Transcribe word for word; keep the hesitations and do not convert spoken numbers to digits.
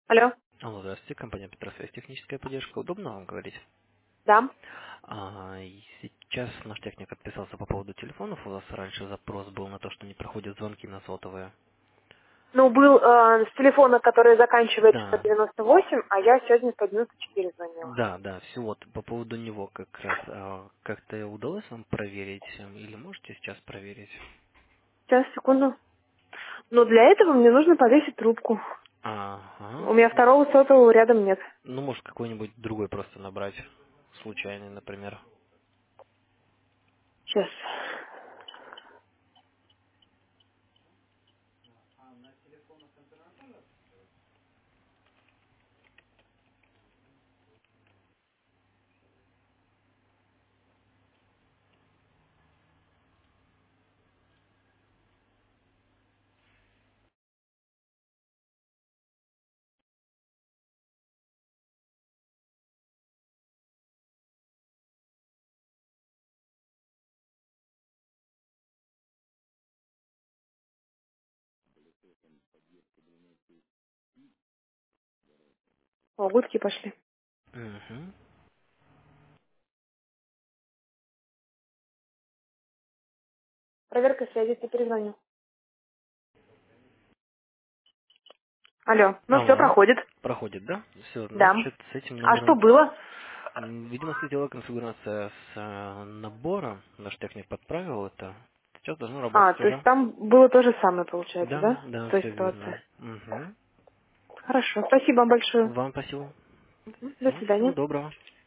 Алло. Алло, здравствуйте, компания Петросвязь, техническая поддержка. Удобно вам говорить? Да. А, и сейчас наш техник отписался по поводу телефонов. У вас раньше запрос был на то, что не проходят звонки на сотовые. Ну, был э, с телефона, который заканчивается сто Да, девяносто восемь, а я сегодня сто девяносто четыре звонила. да, да, все вот по поводу него как раз. а, Как-то удалось вам проверить? эм, Или можете сейчас проверить? Сейчас, секунду. Но для этого мне нужно повесить трубку. У Ага. меня второго сотового рядом нет. Ну, может, какой-нибудь другой просто набрать. Случайный, например. Сейчас. О, гудки пошли. Угу. Проверка связи, ты перезвоню. Алло. Ну, все Алло. проходит. Проходит, да? Все, Да. значит, с этим А что номером. было? М, Видимо, слетела конфигурация с э, набора. Наш техник подправил это. Сейчас должно А, работать то есть уже. там было то же самое, получается, Да, да? В да, той все верно. ситуации. Угу. Хорошо. Спасибо вам большое. Вам спасибо. Мгм. До Всего, всего свидания. доброго.